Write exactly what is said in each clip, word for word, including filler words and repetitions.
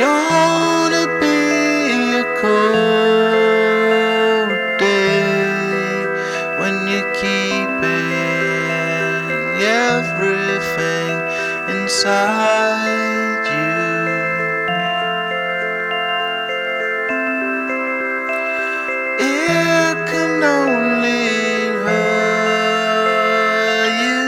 gonna be a cold day when you're keeping everything inside you. It can only hurt you.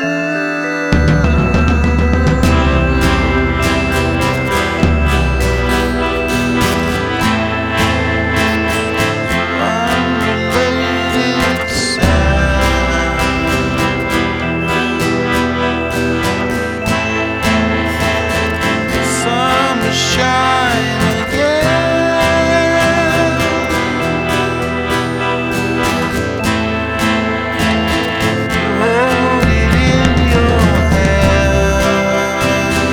Unrelated sound. Summer shine again. Hold it in your hand.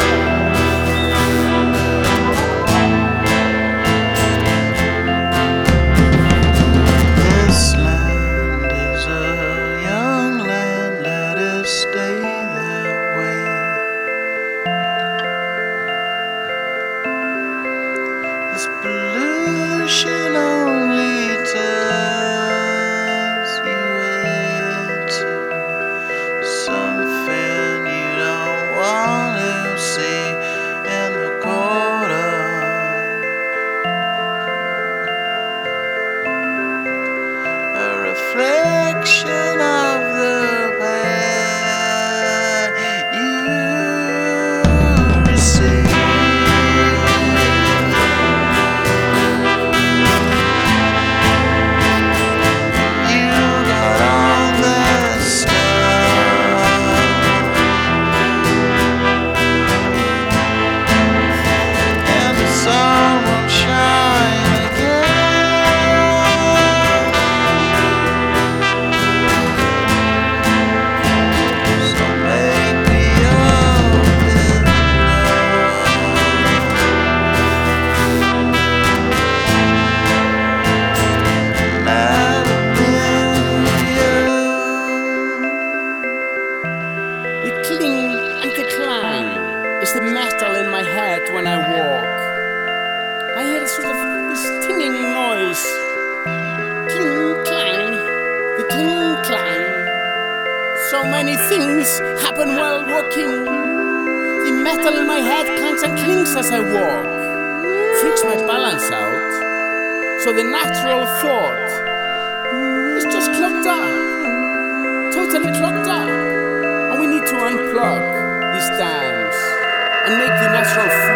This land is a young land, let it stay that way. This pollution only turns you into something you don't want to see in the quarter. A reflection of the pain you receive. You got all that stuff, and the sun won't shine again. So make me open up. And I've been you. The cling and the clang is the metal in my head when I walk. I hear a sort of this tinging noise. Cling clang, the cling clang. So many things happen while walking. The metal in my head clangs and clings as I walk. Freaks my balance out. So the natural thought is just clogged up. Totally clogged up. And we need to unplug these dams and make the natural